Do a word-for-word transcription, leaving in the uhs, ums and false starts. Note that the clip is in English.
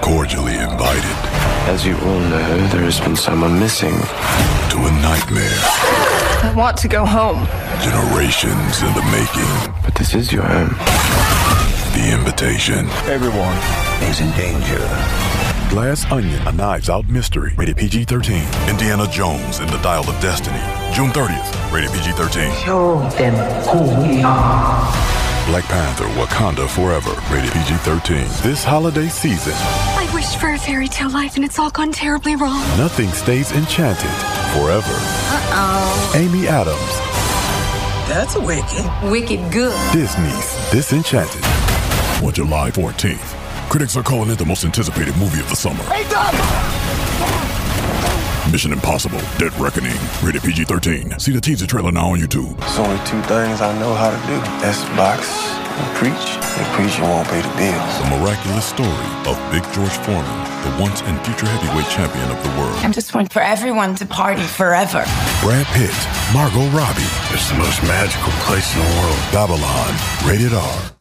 cordially invited. As you all know, there has been someone missing. To a nightmare. I want to go home. Generations in the making. But this is your home. The Invitation. Everyone is in danger. Glass Onion, a Knives Out mystery. Rated P G thirteen. Indiana Jones and the Dial of Destiny. June thirtieth. Rated P G thirteen. Show them who we are. Black Panther, Wakanda Forever. Rated P G thirteen. This holiday season. I wished for a fairy tale life and it's all gone terribly wrong. Nothing stays enchanted forever. Uh-oh. Amy Adams. That's wicked. Wicked good. Disney's Disenchanted. On July fourteenth. Critics are calling it the most anticipated movie of the summer. Hey, Doc! Mission Impossible, Dead Reckoning. Rated P G thirteen. See the teaser trailer now on YouTube. There's only two things I know how to do. That's box and preach. And preaching won't pay the bills. The miraculous story of Big George Foreman, the once and future heavyweight champion of the world. I just want for everyone to party forever. Brad Pitt, Margot Robbie. It's the most magical place in the world. Babylon, rated R.